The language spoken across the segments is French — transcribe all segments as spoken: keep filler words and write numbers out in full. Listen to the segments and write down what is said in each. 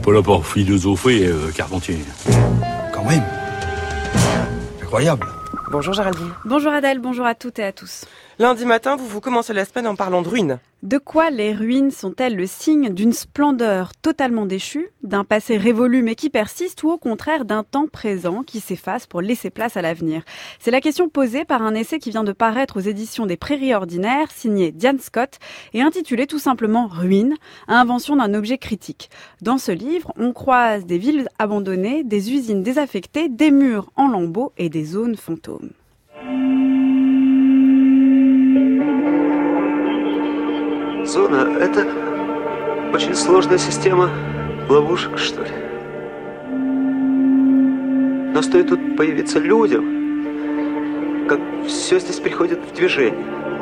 Pas là pour philosopher, euh, Carpentier. Quand même. Incroyable. Bonjour Géraldine. Bonjour Adèle, bonjour à toutes et à tous. Lundi matin, vous vous commencez la semaine en parlant de ruines. De quoi les ruines sont-elles le signe d'une splendeur totalement déchue, d'un passé révolu mais qui persiste, ou au contraire d'un temps présent qui s'efface pour laisser place à l'avenir? C'est la question posée par un essai qui vient de paraître aux éditions des Prairies Ordinaires, signé Diane Scott, et intitulé tout simplement « Ruines, invention d'un objet critique ». Dans ce livre, on croise des villes abandonnées, des usines désaffectées, des murs en lambeaux et des zones fantômes. Зона — это очень сложная система ловушек, что ли. Но стоит тут появиться людям, как все здесь приходит в движение.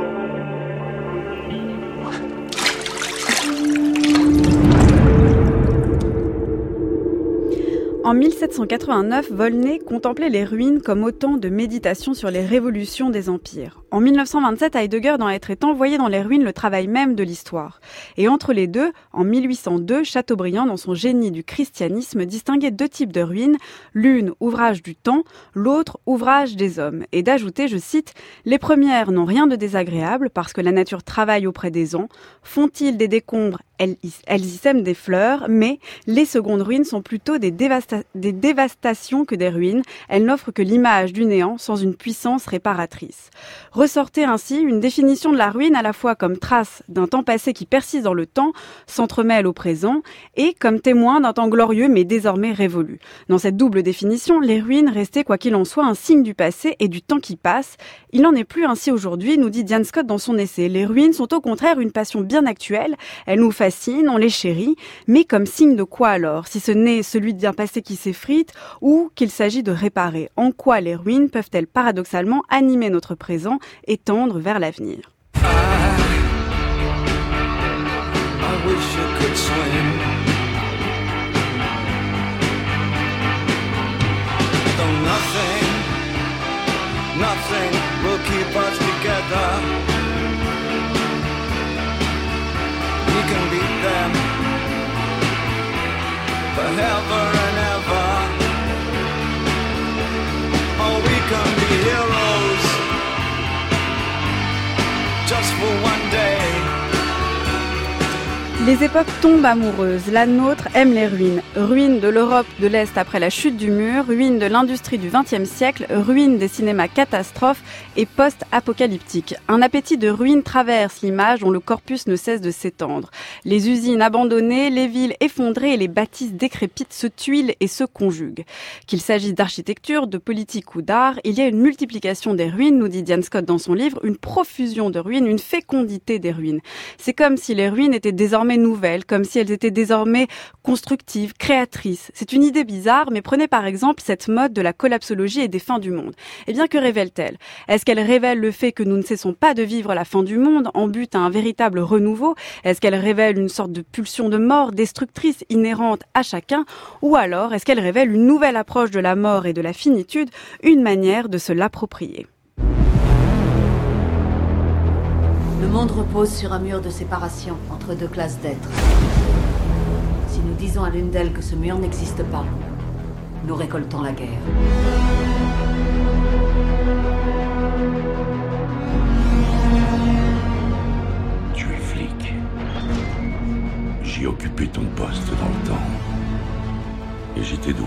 En mille sept cent quatre-vingt-neuf, Volney contemplait les ruines comme autant de méditation sur les révolutions des empires. En mille neuf cent vingt-sept, Heidegger dans Être et envoyait dans les ruines le travail même de l'histoire. Et entre les deux, en mille huit cent deux, Chateaubriand, dans son Génie du christianisme, distinguait deux types de ruines, l'une ouvrage du temps, l'autre ouvrage des hommes. Et d'ajouter, je cite, « Les premières n'ont rien de désagréable parce que la nature travaille auprès des ans. Font-ils des décombres, elles y, elles y sèment des fleurs, mais les secondes ruines sont plutôt des, dévasta- des dévastations que des ruines. Elles n'offrent que l'image du néant sans une puissance réparatrice. » Ressortait ainsi une définition de la ruine à la fois comme trace d'un temps passé qui persiste dans le temps, s'entremêle au présent, et comme témoin d'un temps glorieux mais désormais révolu. Dans cette double définition, les ruines restaient quoi qu'il en soit un signe du passé et du temps qui passe. Il n'en est plus ainsi aujourd'hui, nous dit Diane Scott dans son essai. Les ruines sont au contraire une passion bien actuelle, elles nous fascinent, on les chérit, mais comme signe de quoi alors? Si ce n'est celui d'un passé qui s'effrite ou qu'il s'agit de réparer. En quoi les ruines peuvent-elles paradoxalement animer notre présent et tendre vers l'avenir? I, I wish I could swim. Though nothing, nothing will keep us together. We can beat them forever and ever. Oh, we can be heroes just for one day. Les époques tombent amoureuses. La nôtre aime les ruines. Ruines de l'Europe de l'Est après la chute du mur, ruines de l'industrie du vingtième siècle, ruines des cinémas catastrophes et post-apocalyptiques. Un appétit de ruines traverse l'image dont le corpus ne cesse de s'étendre. Les usines abandonnées, les villes effondrées et les bâtisses décrépites se tuilent et se conjuguent. Qu'il s'agisse d'architecture, de politique ou d'art, il y a une multiplication des ruines, nous dit Diane Scott dans son livre, une profusion de ruines, une fécondité des ruines. C'est comme si les ruines étaient désormais nouvelles, comme si elles étaient désormais constructives, créatrices. C'est une idée bizarre, mais prenez par exemple cette mode de la collapsologie et des fins du monde. Eh bien, que révèle-t-elle? Est-ce qu'elle révèle le fait que nous ne cessons pas de vivre la fin du monde en but à un véritable renouveau? Est-ce qu'elle révèle une sorte de pulsion de mort destructrice inhérente à chacun? Ou alors, est-ce qu'elle révèle une nouvelle approche de la mort et de la finitude, une manière de se l'approprier? Le monde repose sur un mur de séparation entre deux classes d'êtres. Si nous disons à l'une d'elles que ce mur n'existe pas, nous récoltons la guerre. Tu es flic. J'ai occupé ton poste dans le temps. Et j'étais doué.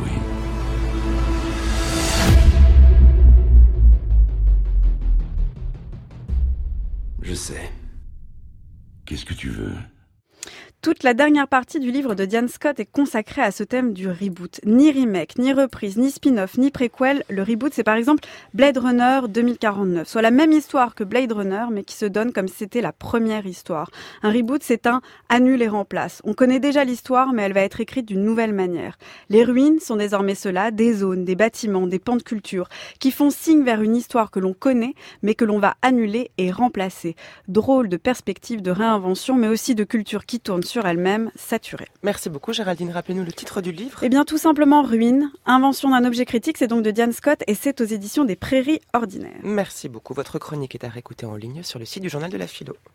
Je sais. Qu'est-ce que tu veux? Toute la dernière partie du livre de Diane Scott est consacrée à ce thème du reboot. Ni remake, ni reprise, ni spin-off, ni préquel. Le reboot, c'est par exemple Blade Runner deux mille quarante-neuf, soit la même histoire que Blade Runner, mais qui se donne comme si c'était la première histoire. Un reboot, c'est un annule et remplace. On connaît déjà l'histoire, mais elle va être écrite d'une nouvelle manière. Les ruines sont désormais cela, des zones, des bâtiments, des pans de culture, qui font signe vers une histoire que l'on connaît, mais que l'on va annuler et remplacer. Drôle de perspective de réinvention, mais aussi de culture qui tourne sur elle-même, saturée. Merci beaucoup Géraldine. Rappelez-nous le titre du livre. Eh bien tout simplement Ruines, invention d'un objet critique, c'est donc de Diane Scott et c'est aux éditions des Prairies Ordinaires. Merci beaucoup. Votre chronique est à réécouter en ligne sur le site du Journal de la Philo.